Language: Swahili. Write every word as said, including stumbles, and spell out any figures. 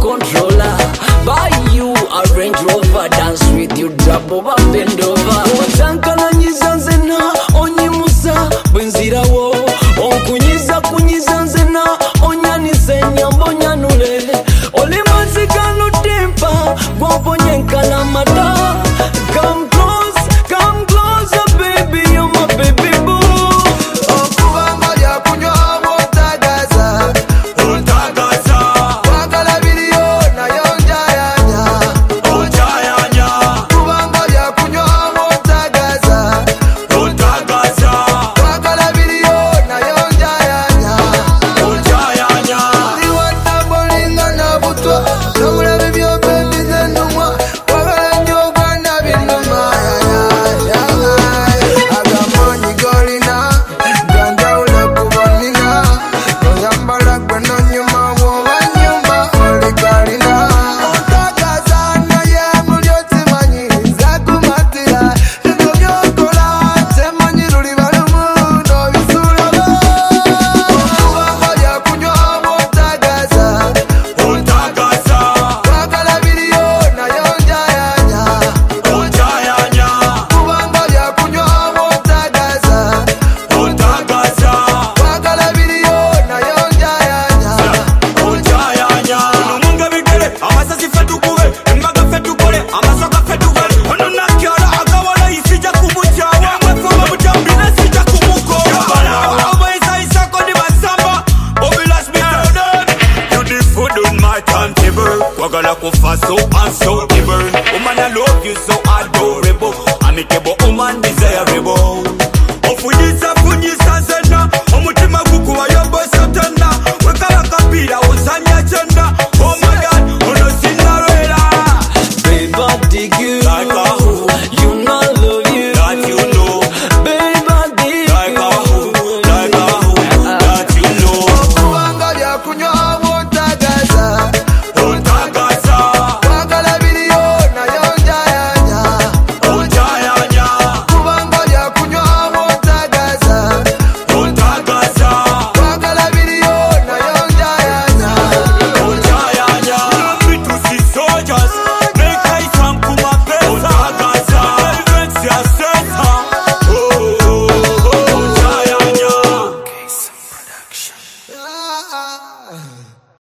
controller. Buy you a Range Rover, dance with you, drop over, bend over. Otankala nyiza nzena, onyimusa, bwenzira wo. Onkunyiza kunyiza nzena, onyanise nyambo nyanule. Oli mazika lutimpa, guapo nyenkala mata. Come close, come closer, baby, you're my baby boo. Wagala kufa so and so evil. Woman I love you so adorable. I make a woman desirable.